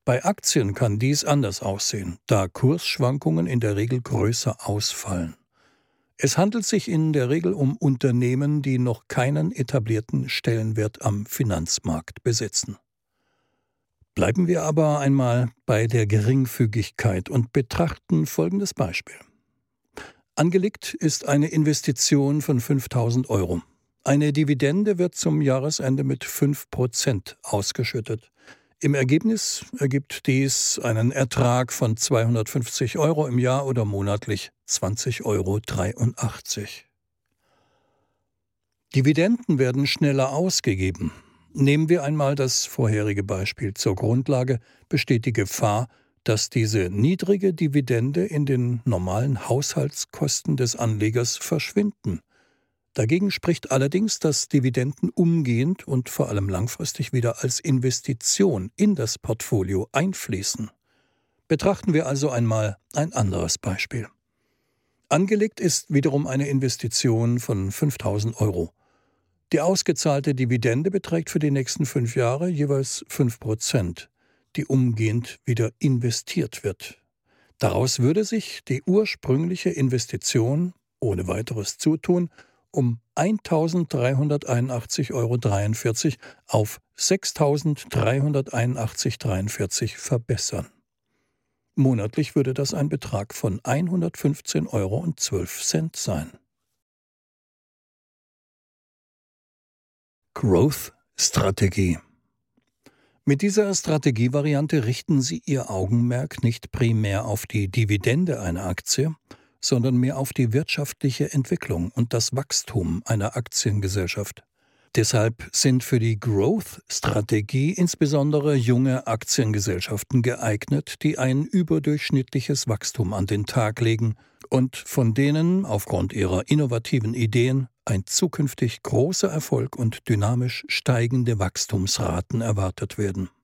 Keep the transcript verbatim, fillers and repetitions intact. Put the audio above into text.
Bei Aktien kann dies anders aussehen, da Kursschwankungen in der Regel größer ausfallen. Es handelt sich in der Regel um Unternehmen, die noch keinen etablierten Stellenwert am Finanzmarkt besitzen. Bleiben wir aber einmal bei der Geringfügigkeit und betrachten folgendes Beispiel. Angelegt ist eine Investition von fünftausend Euro. Eine Dividende wird zum Jahresende mit fünf Prozent ausgeschüttet. Im Ergebnis ergibt dies einen Ertrag von zweihundertfünfzig Euro im Jahr oder monatlich zwanzig Euro dreiundachtzig. Dividenden werden schneller ausgegeben. Nehmen wir einmal das vorherige Beispiel zur Grundlage, besteht die Gefahr, dass diese niedrige Dividende in den normalen Haushaltskosten des Anlegers verschwinden. Dagegen spricht allerdings, dass Dividenden umgehend und vor allem langfristig wieder als Investition in das Portfolio einfließen. Betrachten wir also einmal ein anderes Beispiel. Angelegt ist wiederum eine Investition von fünftausend Euro. Die ausgezahlte Dividende beträgt für die nächsten fünf Jahre jeweils fünf Prozent, die umgehend wieder investiert wird. Daraus würde sich die ursprüngliche Investition ohne weiteres Zutun um eintausenddreihunderteinundachtzig Euro dreiundvierzig auf sechstausenddreihunderteinundachtzig Euro dreiundvierzig verbessern. Monatlich würde das ein Betrag von hundertfünfzehn Euro zwölf sein. Growth-Strategie. Mit dieser Strategievariante richten Sie Ihr Augenmerk nicht primär auf die Dividende einer Aktie, sondern mehr auf die wirtschaftliche Entwicklung und das Wachstum einer Aktiengesellschaft. Deshalb sind für die Growth-Strategie insbesondere junge Aktiengesellschaften geeignet, die ein überdurchschnittliches Wachstum an den Tag legen und von denen aufgrund ihrer innovativen Ideen ein zukünftig großer Erfolg und dynamisch steigende Wachstumsraten erwartet werden.